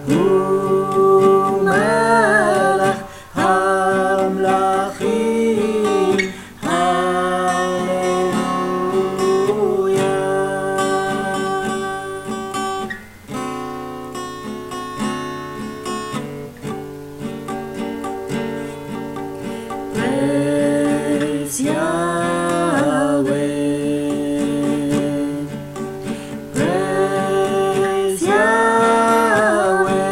הוא מלך המלכים, הללויה. Praise Yahweh, praise Yahweh,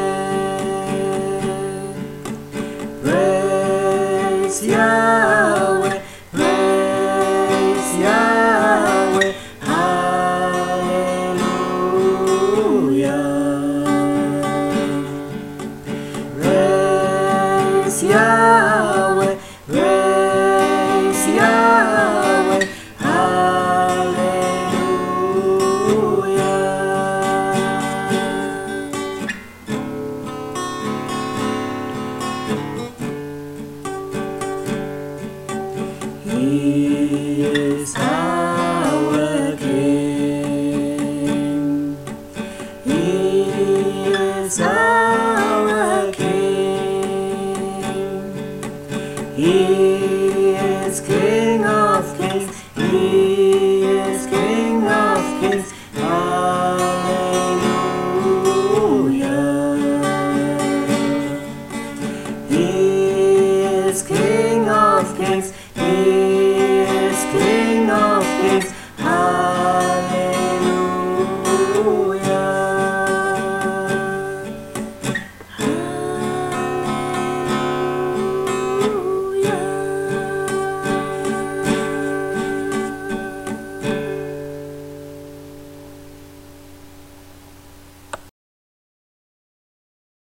praise Yahweh, praise Yahweh, hallelujah. Praise Yahweh, praise Yahweh, hallelujah. He is our King. He is our King. He is King of Kings. He is King of Kings. Hallelujah. He is King of Kings.